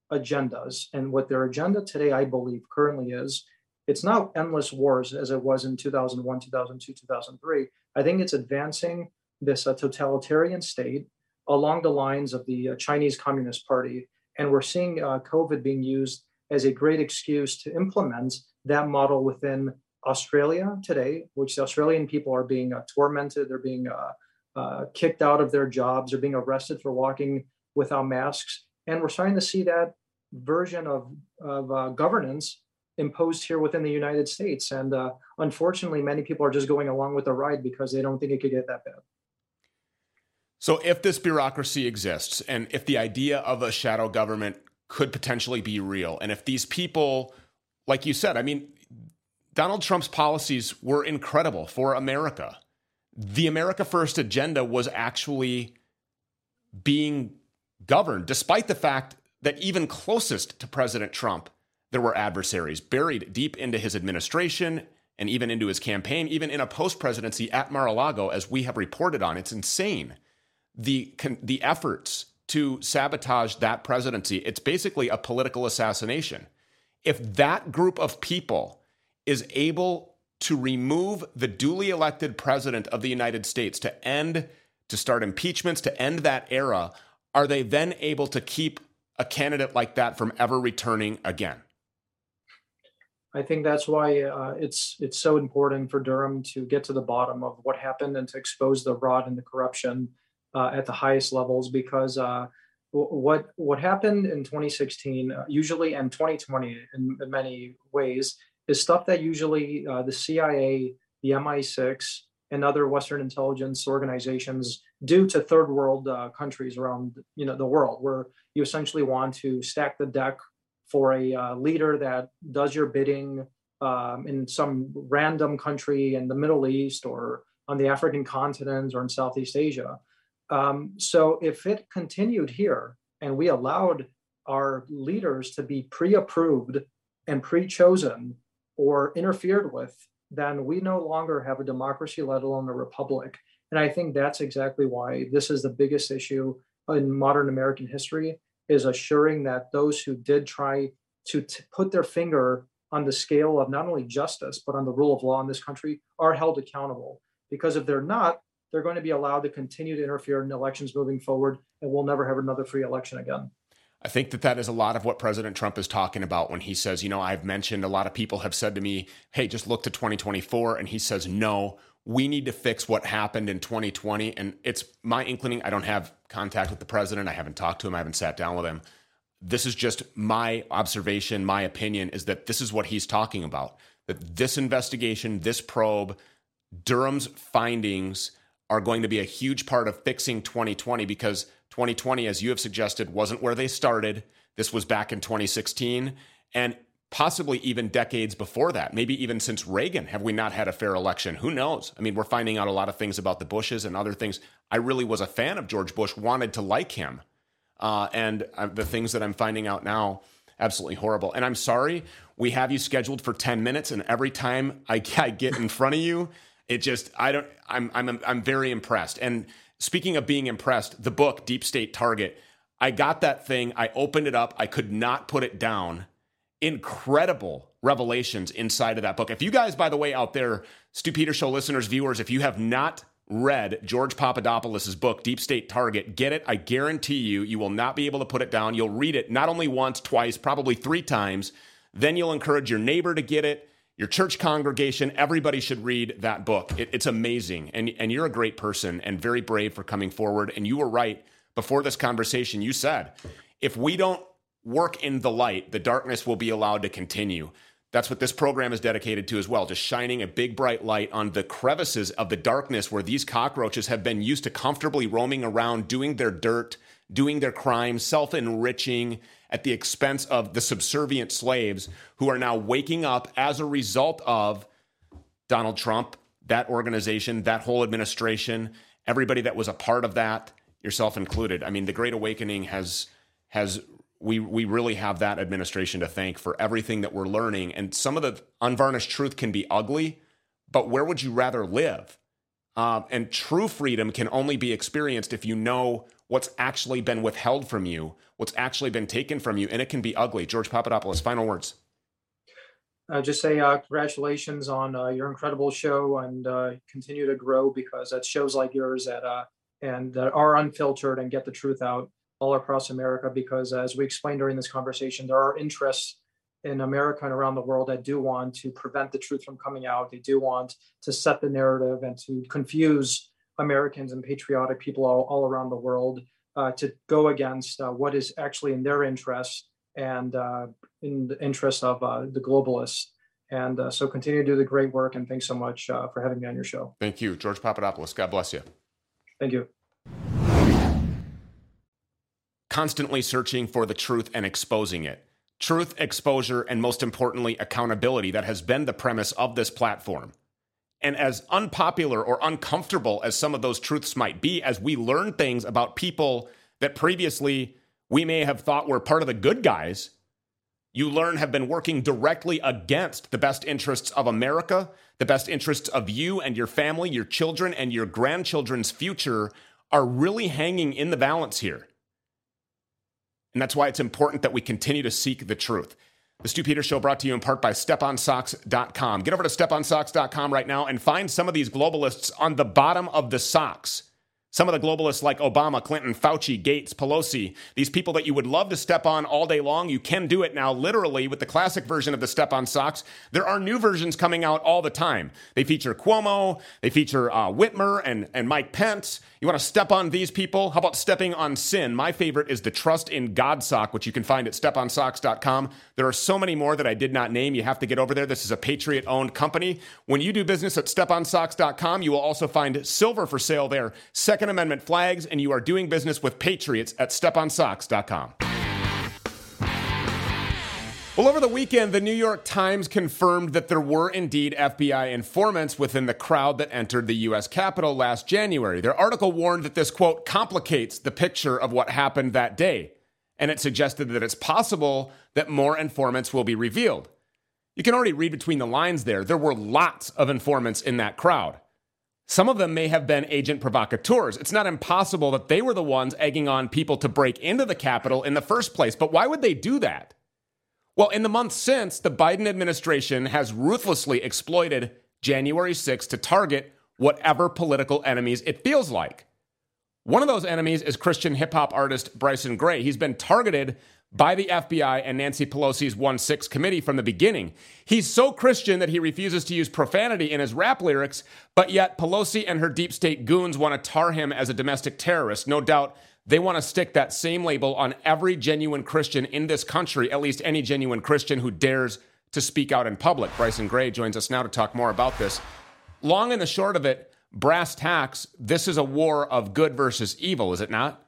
agendas. And what their agenda today, I believe, currently is, it's not endless wars as it was in two thousand one, two thousand two, two thousand three. I think it's advancing this uh, totalitarian state along the lines of the uh, Chinese Communist Party. And we're seeing uh, COVID being used as a great excuse to implement that model within Australia today, which the Australian people are being uh, tormented. They're being uh, uh, kicked out of their jobs. They're being arrested for walking without masks. And we're starting to see that version of, of uh, governance imposed here within the United States. And uh, unfortunately, many people are just going along with the ride because they don't think it could get that bad. So if this bureaucracy exists, and if the idea of a shadow government could potentially be real, and if these people, like you said, I mean, Donald Trump's policies were incredible for America. The America First agenda was actually being governed, despite the fact that even closest to President Trump, there were adversaries buried deep into his administration and even into his campaign, even in a post-presidency at Mar-a-Lago, as we have reported on. It's insane. The, the efforts to sabotage that presidency, it's basically a political assassination. If that group of people is able to remove the duly elected president of the United States, to end, to start impeachments, to end that era, are they then able to keep a candidate like that from ever returning again? I think that's why uh, it's it's so important for Durham to get to the bottom of what happened and to expose the fraud and the corruption uh, at the highest levels. Because uh, w- what what happened in twenty sixteen, uh, usually, and twenty twenty in, in many ways, is stuff that usually uh, the C I A, the M I six, and other Western intelligence organizations do to third world uh, countries around you know the world, where you essentially want to stack the deck for a uh, leader that does your bidding um, in some random country in the Middle East or on the African continent or in Southeast Asia. Um, so if it continued here and we allowed our leaders to be pre-approved and pre-chosen or interfered with, then we no longer have a democracy, let alone a republic. And I think that's exactly why this is the biggest issue in modern American history, is assuring that those who did try to t- put their finger on the scale of not only justice, but on the rule of law in this country are held accountable. Because if they're not, they're going to be allowed to continue to interfere in elections moving forward, and we'll never have another free election again. I think that that is a lot of what President Trump is talking about when he says, you know, I've mentioned a lot of people have said to me, hey, just look to twenty twenty-four. And he says, no, we need to fix what happened in twenty twenty. And it's my inclining. I don't have contact with the president. I haven't talked to him. I haven't sat down with him. This is just my observation. My opinion is that this is what he's talking about, that this investigation, this probe, Durham's findings are going to be a huge part of fixing twenty twenty, because twenty twenty, as you have suggested, wasn't where they started. This was back in twenty sixteen, and possibly even decades before that, maybe even since Reagan, have we not had a fair election? Who knows? I mean, we're finding out a lot of things about the Bushes and other things. I really was a fan of George Bush, wanted to like him. Uh, and uh, the things that I'm finding out now, absolutely horrible. And I'm sorry, we have you scheduled for ten minutes, and every time I, I get in front of you, it just, I don't, I'm, I'm, I'm very impressed. And speaking of being impressed, the book, Deep State Target, I got that thing, I opened it up, I could not put it down. Incredible revelations inside of that book. If you guys, by the way, out there, Stu Peters Show listeners, viewers, if you have not read George Papadopoulos' book, Deep State Target, get it. I guarantee you, you will not be able to put it down. You'll read it not only once, twice, probably three times. Then you'll encourage your neighbor to get it, your church congregation. Everybody should read that book. It, it's amazing. And, and you're a great person and very brave for coming forward. And you were right. Before this conversation, you said, if we don't work in the light, the darkness will be allowed to continue. That's what this program is dedicated to as well, just shining a big bright light on the crevices of the darkness where these cockroaches have been used to comfortably roaming around, doing their dirt, doing their crimes, self-enriching at the expense of the subservient slaves who are now waking up as a result of Donald Trump, that organization, that whole administration, everybody that was a part of that, yourself included. I mean, the Great Awakening has has we we really have that administration to thank for everything that we're learning. And some of the unvarnished truth can be ugly, but where would you rather live? Um, and true freedom can only be experienced if you know what's actually been withheld from you, what's actually been taken from you, and it can be ugly. George Papadopoulos, final words. Uh, just say uh, congratulations on uh, your incredible show, and uh, continue to grow, because that's shows like yours that uh, and that are unfiltered and get the truth out all across America. Because as we explained during this conversation, there are interests in America and around the world that do want to prevent the truth from coming out. They do want to set the narrative and to confuse Americans and patriotic people all, all around the world, uh, to go against uh, what is actually in their interest and uh, in the interest of uh, the globalists. And uh, so continue to do the great work. And thanks so much uh, for having me on your show. Thank you, George Papadopoulos. God bless you. Thank you. Constantly searching for the truth and exposing it. Truth, exposure, and most importantly, accountability. That has been the premise of this platform. And as unpopular or uncomfortable as some of those truths might be, as we learn things about people that previously we may have thought were part of the good guys, you learn have been working directly against the best interests of America, the best interests of you and your family, your children, and your grandchildren's future are really hanging in the balance here. And that's why it's important that we continue to seek the truth. The Stu Peters Show brought to you in part by step on socks dot com. Get over to step on socks dot com right now and find some of these globalists on the bottom of the socks. Some of the globalists like Obama, Clinton, Fauci, Gates, Pelosi, these people that you would love to step on all day long, you can do it now literally with the classic version of the Step on Socks. There are new versions coming out all the time. They feature Cuomo, they feature uh, Whitmer and, and Mike Pence. You want to step on these people? How about stepping on sin? My favorite is the Trust in God sock, which you can find at step on socks dot com. There are so many more that I did not name. You have to get over there. This is a Patriot-owned company. When you do business at step on socks dot com, you will also find silver for sale there, Second Amendment flags, and you are doing business with Patriots at step on socks dot com. Well, over the weekend, the New York Times confirmed that there were indeed F B I informants within the crowd that entered the U S Capitol last January. Their article warned that this, quote, complicates the picture of what happened that day, and it suggested that it's possible that more informants will be revealed. You can already read between the lines there. There were lots of informants in that crowd. Some of them may have been agent provocateurs. It's not impossible that they were the ones egging on people to break into the Capitol in the first place, but why would they do that? Well, in the months since, the Biden administration has ruthlessly exploited January sixth to target whatever political enemies it feels like. One of those enemies is Christian hip-hop artist Bryson Gray. He's been targeted by the F B I and Nancy Pelosi's one six committee from the beginning. He's so Christian that he refuses to use profanity in his rap lyrics, but yet Pelosi and her deep state goons want to tar him as a domestic terrorist. No doubt they want to stick that same label on every genuine Christian in this country, at least any genuine Christian who dares to speak out in public. Bryson Gray joins us now to talk more about this. Long and the short of it, brass tacks, this is a war of good versus evil, is it not?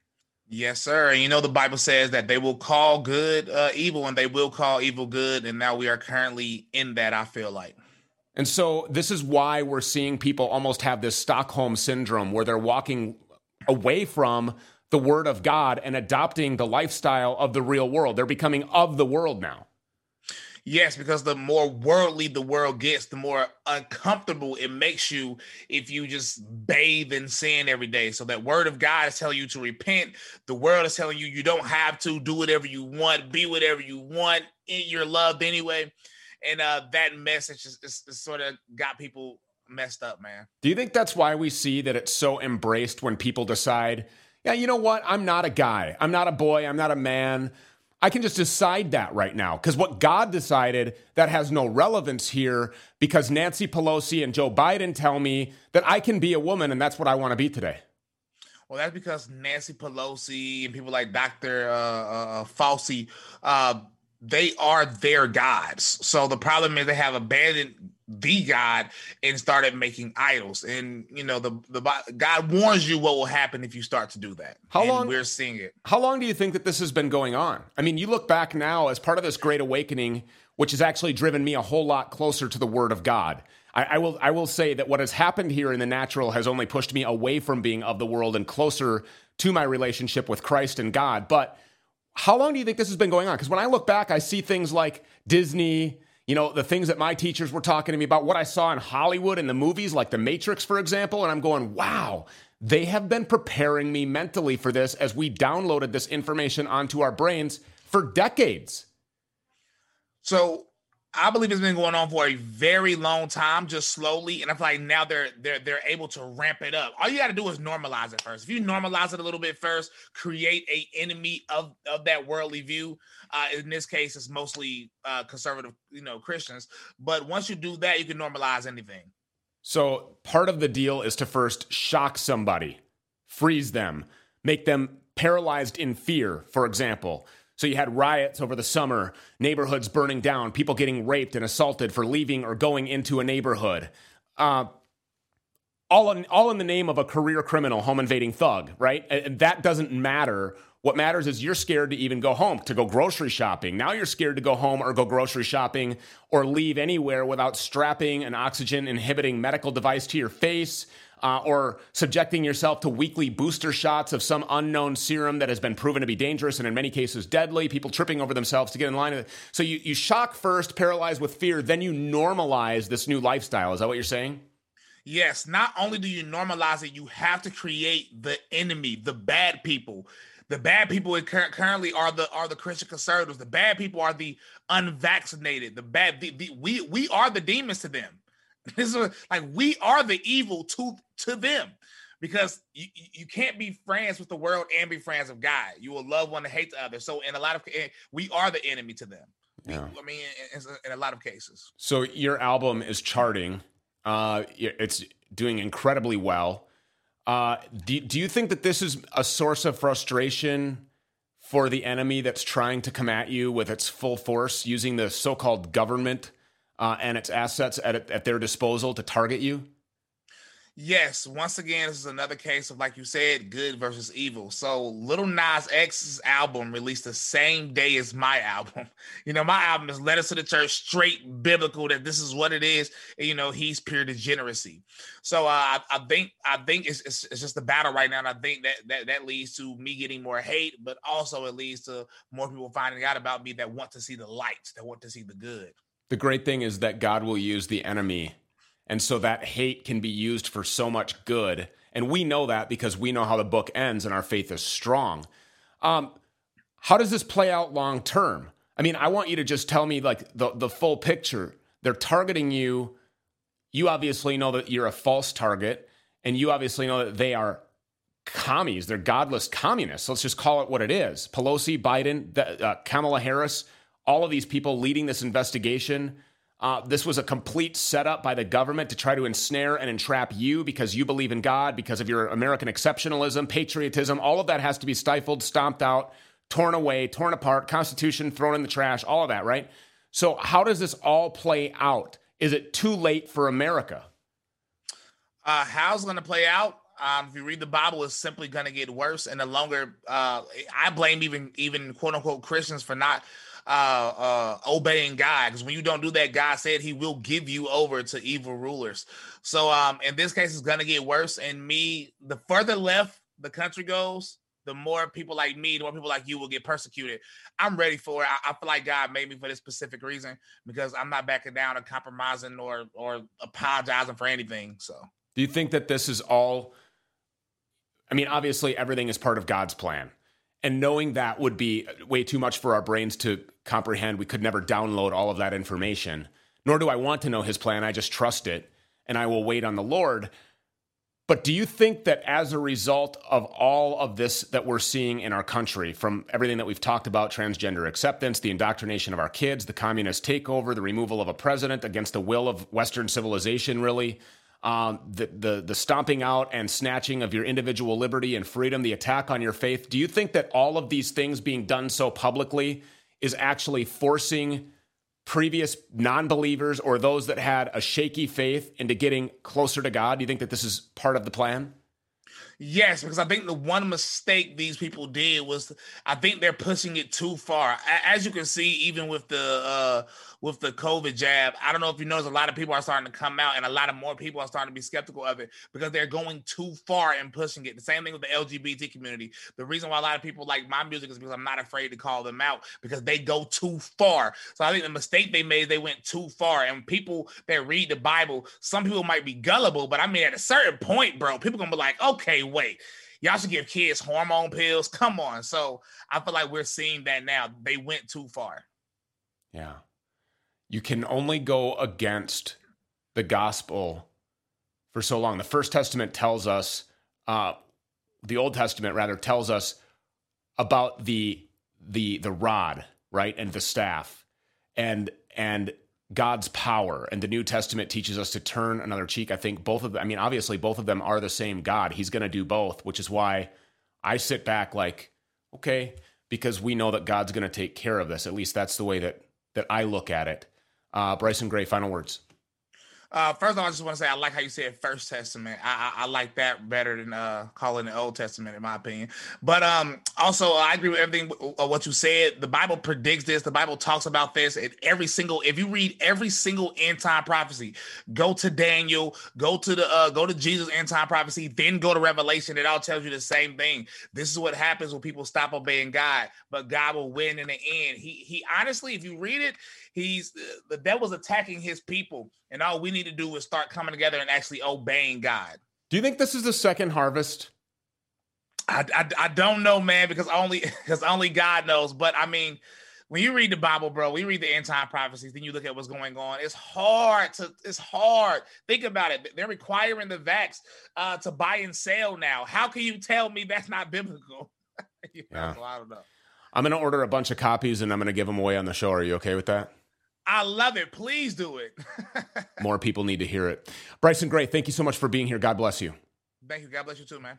Yes, sir. And you know, the Bible says that they will call good uh, evil and they will call evil good. And now we are currently in that, I feel like. And so this is why we're seeing people almost have this Stockholm syndrome where they're walking away from the word of God and adopting the lifestyle of the real world. They're becoming of the world now. Yes, because the more worldly the world gets, the more uncomfortable it makes you if you just bathe in sin every day. So that word of God is telling you to repent. The world is telling you you don't have to do whatever you want, be whatever you want. You're loved anyway. And uh, that message is, is, is sort of got people messed up, man. Do you think that's why we see that it's so embraced when people decide, yeah, you know what? I'm not a guy. I'm not a boy. I'm not a man. I can just decide that right now, because what God decided, that has no relevance here, because Nancy Pelosi and Joe Biden tell me that I can be a woman, and that's what I want to be today. Well, that's because Nancy Pelosi and people like Doctor Uh, uh, Fauci, uh, they are their gods. So the problem is they have abandoned the God and started making idols. And, you know, the, the God warns you what will happen if you start to do that. How and long? We're seeing it. How long do you think that this has been going on? I mean, you look back now as part of this great awakening, which has actually driven me a whole lot closer to the word of God. I, I will I will say that what has happened here in the natural has only pushed me away from being of the world and closer to my relationship with Christ and God. But how long do you think this has been going on? Because when I look back, I see things like Disney, you know, the things that my teachers were talking to me about, what I saw in Hollywood in the movies, like The Matrix, for example, and I'm going, wow, They have been preparing me mentally for this as we downloaded this information onto our brains for decades. So I believe it's been going on for a very long time, just slowly. And I feel like now they're they're they're able to ramp it up. All you got to do is normalize it first. If you normalize it a little bit first, create a enemy of, of that worldly view. Uh, in this case, it's mostly uh, conservative, you know, Christians. But once you do that, you can normalize anything. So part of the deal is to first shock somebody, freeze them, make them paralyzed in fear, for example. So you had riots over the summer, neighborhoods burning down, people getting raped and assaulted for leaving or going into a neighborhood. Uh, all, in, all in the name of a career criminal, home invading thug, right? And that doesn't matter. What matters is you're scared to even go home, to go grocery shopping. Now you're scared to go home or go grocery shopping or leave anywhere without strapping an oxygen-inhibiting medical device to your face, Uh, or subjecting yourself to weekly booster shots of some unknown serum that has been proven to be dangerous and in many cases deadly, people tripping over themselves to get in line. So you, you shock first, paralyze with fear, then you normalize this new lifestyle. Is that what you're saying? Yes. Not only do you normalize it, you have to create the enemy, the bad people. The bad people currently are the are the Christian conservatives. The bad people are the unvaccinated. The bad the, the, we we are the demons to them. This is like we are the evil to to them, because you, you can't be friends with the world and be friends of God. You will love one and hate the other. So in a lot of we are the enemy to them. Yeah. I mean, in, in a lot of cases. So your album is charting. Uh, it's doing incredibly well. Uh, do, do you think that this is a source of frustration for the enemy that's trying to come at you with its full force, using the so-called government Uh, and its assets at, at their disposal to target you? Yes. Once again, this is another case of, like you said, good versus evil. So Lil Nas X's album released the same day as my album. You know, my album is Letters to the Church, straight biblical, that this is what it is. And, you know, he's pure degeneracy. So uh, I, I think I think it's, it's it's just a battle right now. And I think that, that that leads to me getting more hate, but also it leads to more people finding out about me that want to see the light, that want to see the good. The great thing is that God will use the enemy, and so that hate can be used for so much good. And we know that because we know how the book ends and our faith is strong. Um, how does this play out long term? I mean, I want you to just tell me like the, the full picture. They're targeting you. You obviously know that you're a false target, and you obviously know that they are commies. They're godless communists. Let's just call it what it is. Pelosi, Biden, the, uh, Kamala Harris, all of these people leading this investigation. Uh, this was a complete setup by the government to try to ensnare and entrap you because you believe in God, because of your American exceptionalism, patriotism. All of that has to be stifled, stomped out, torn away, torn apart, Constitution thrown in the trash, all of that, right? So how does this all play out? Is it too late for America? Uh, how's it going to play out? Um, if you read the Bible, it's simply going to get worse. And the longer, uh, I blame even, even quote unquote Christians for not Uh, uh, obeying God, because when you don't do that, God said he will give you over to evil rulers. So um, in this case, it's going to get worse. And me, the further left the country goes, the more people like me, the more people like you will get persecuted. I'm ready for it. I, I feel like God made me for this specific reason, because I'm not backing down or compromising or or apologizing for anything. So do you think that this is all, I mean, obviously everything is part of God's plan. And knowing that would be way too much for our brains to comprehend. We could never download all of that information. Nor do I want to know his plan. I just trust it, and I will wait on the Lord. But do you think that as a result of all of this that we're seeing in our country, from everything that we've talked about, transgender acceptance, the indoctrination of our kids, the communist takeover, the removal of a president against the will of Western civilization, really, Um, the, the the stomping out and snatching of your individual liberty and freedom, the attack on your faith, do you think that all of these things being done so publicly is actually forcing previous non-believers or those that had a shaky faith into getting closer to God? Do you think that this is part of the plan? Yes, because I think the one mistake these people did was, I think they're pushing it too far. As you can see, even with the uh, with the COVID jab, I don't know if you notice, a lot of people are starting to come out, and a lot of more people are starting to be skeptical of it because they're going too far and pushing it. The same thing with the L G B T community. The reason why a lot of people like my music is because I'm not afraid to call them out, because they go too far. So I think the mistake they made, they went too far. And people that read the Bible, some people might be gullible, but I mean, at a certain point, bro, people gonna be like, okay, wait, y'all should give kids hormone pills. Come on. So I feel like we're seeing that now. They went too far. Yeah. You can only go against the gospel for so long. The First Testament tells us, uh, the Old Testament rather tells us about the the the rod, right, and the staff, and and God's power. And the New Testament teaches us to turn another cheek. I think both of them, I mean, obviously both of them are the same God. He's going to do both, which is why I sit back like, okay, because we know that God's going to take care of this. At least that's the way that that I look at it. Uh, Bryson Gray, final words. Uh, first of all, I just want to say I like how you said First Testament. I, I, I like that better than uh, calling the Old Testament, in my opinion. But um, also, I agree with everything uh, what you said. The Bible predicts this. The Bible talks about this. And every single, if you read every single end time prophecy, go to Daniel, go to the uh, go to Jesus' end time prophecy, then go to Revelation. It all tells you the same thing. This is what happens when people stop obeying God, but God will win in the end. He he honestly, if you read it, he's the devil's attacking his people, and all we need to do is start coming together and actually obeying God. Do you think this is the second harvest? I, I, I don't know, man, because only because only God knows. But I mean, when you read the Bible, bro, we read the end time prophecies, then you look at what's going on. It's hard to it's hard. Think about it. They're requiring the vax uh, to buy and sell now. How can you tell me that's not biblical? you know, yeah. So I don't know. I'm going to order a bunch of copies and I'm going to give them away on the show. Are you okay with that? I love it. Please do it. More people need to hear it. Bryson Gray, thank you so much for being here. God bless you. Thank you. God bless you too, man.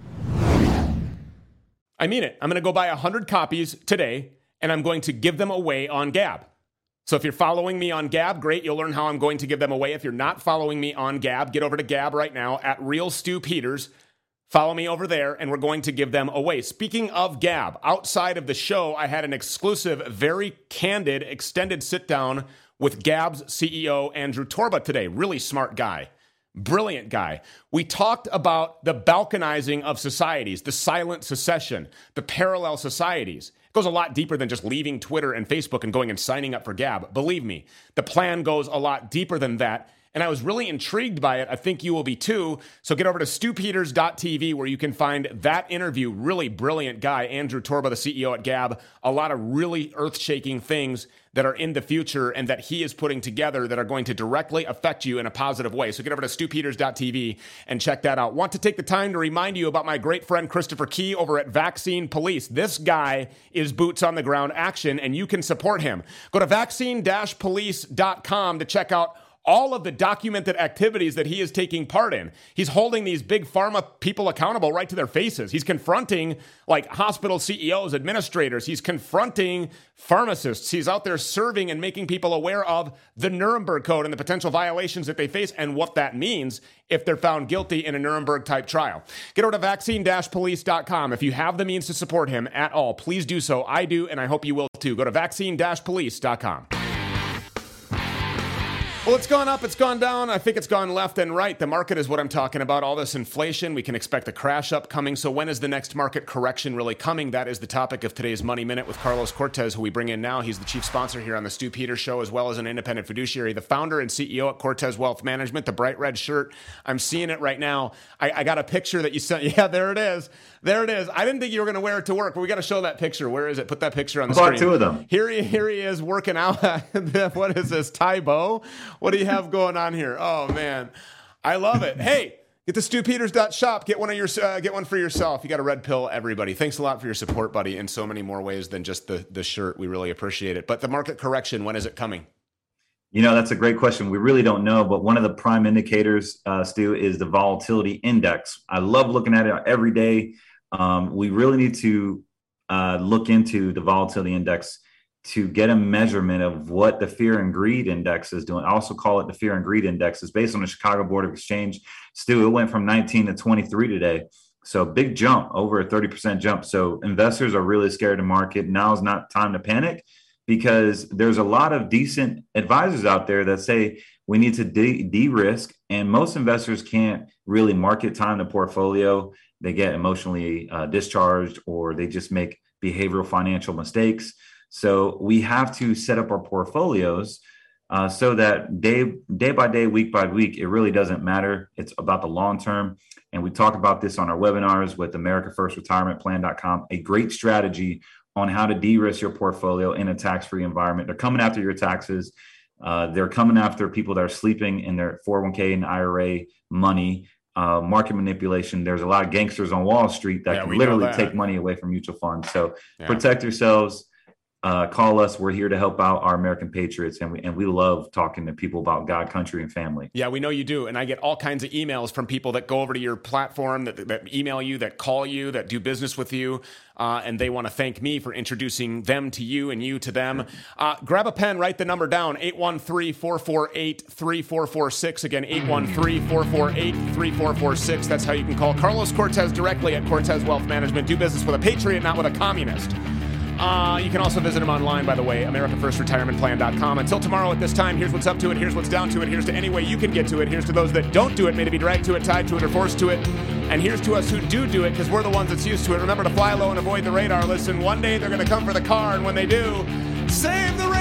I mean it. I'm going to go buy one hundred copies today, and I'm going to give them away on Gab. So if you're following me on Gab, great. You'll learn how I'm going to give them away. If you're not following me on Gab, get over to Gab right now at Real Stu Peters. Follow me over there, and we're going to give them away. Speaking of Gab, outside of the show, I had an exclusive, very candid, extended sit-down with Gab's C E O, Andrew Torba, today. Really smart guy. Brilliant guy. We talked about the balkanizing of societies, the silent secession, the parallel societies. It goes a lot deeper than just leaving Twitter and Facebook and going and signing up for Gab. Believe me, the plan goes a lot deeper than that. And I was really intrigued by it. I think you will be too. So get over to stu peters dot t v where you can find that interview. Really brilliant guy, Andrew Torba, the C E O at Gab. A lot of really earth-shaking things that are in the future and that he is putting together that are going to directly affect you in a positive way. So get over to stu peters dot t v and check that out. Want to take the time to remind you about my great friend Christopher Key over at Vaccine Police. This guy is boots on the ground action, and you can support him. Go to vaccine dash police dot com to check out all of the documented activities that he is taking part in. He's holding these big pharma people accountable right to their faces. He's confronting like hospital C E Os, administrators. He's confronting pharmacists. He's out there serving and making people aware of the Nuremberg Code and the potential violations that they face and what that means if they're found guilty in a Nuremberg type trial. Get over to vaccine dash police dot com. If you have the means to support him at all, please do so. I do, and I hope you will too. Go to vaccine dash police dot com. Well, it's gone up, it's gone down. I think it's gone left and right. The market is what I'm talking about. All this inflation, we can expect a crash upcoming. So when is the next market correction really coming? That is the topic of today's Money Minute with Carlos Cortez, who we bring in now. He's the chief sponsor here on the Stu Peters Show, as well as an independent fiduciary, the founder and C E O at Cortez Wealth Management, the bright red shirt. I'm seeing it right now. I, I got a picture that you sent. Yeah, there it is. There it is. I didn't think you were going to wear it to work, but we got to show that picture. Where is it? Put that picture on the I bought screen. two of them. Here he, here he is working out. What is this, Tybo? What do you have going on here? Oh, man. I love it. Hey, get to stu peters dot shop. Get one of your uh, get one for yourself. You got a red pill, everybody. Thanks a lot for your support, buddy, in so many more ways than just the, the shirt. We really appreciate it. But the market correction, when is it coming? You know, that's a great question. We really don't know, but one of the prime indicators, uh, Stu, is the volatility index. I love looking at it every day. Um, we really need to uh, look into the volatility index to get a measurement of what the fear and greed index is doing. I also call it the fear and greed index. It's based on the Chicago Board of Exchange. Stu, it went from nineteen to twenty-three today. So big jump, over a thirty percent jump. So investors are really scared to market. Now is not time to panic, because there's a lot of decent advisors out there that say we need to de- de-risk, and most investors can't really market time the portfolio. They get emotionally uh, discharged, or they just make behavioral financial mistakes. So we have to set up our portfolios uh, so that day, day by day, week by week, it really doesn't matter. It's about the long term. And we talk about this on our webinars with America First Retirement Plan dot com, a great strategy on how to de-risk your portfolio in a tax-free environment. They're coming after your taxes. Uh, they're coming after people that are sleeping in their four oh one k and I R A money, uh, market manipulation. There's a lot of gangsters on Wall Street that Yeah, can we know literally that. take money away from mutual funds. So Yeah. protect yourselves. Uh, call us. We're here to help out our American patriots, and we and we love talking to people about God, country, and family. Yeah, we know you do. And I get all kinds of emails from people that go over to your platform, that, that email you, that call you, that do business with you. Uh, and they want to thank me for introducing them to you and you to them. Uh, grab a pen, write the number down, eight one three, four four eight, three four four six. Again, eight one three, four four eight, three four four six. That's how you can call Carlos Cortez directly at Cortez Wealth Management. Do business with a patriot, not with a communist. Uh, you can also visit him online, by the way, America First Retirement Plan dot com. Until tomorrow at this time, here's what's up to it, here's what's down to it, here's to any way you can get to it, here's to those that don't do it, may be dragged to it, tied to it, or forced to it, and here's to us who do do it, because we're the ones that's used to it. Remember to fly low and avoid the radar. Listen, one day they're going to come for the car, and when they do, save the radar!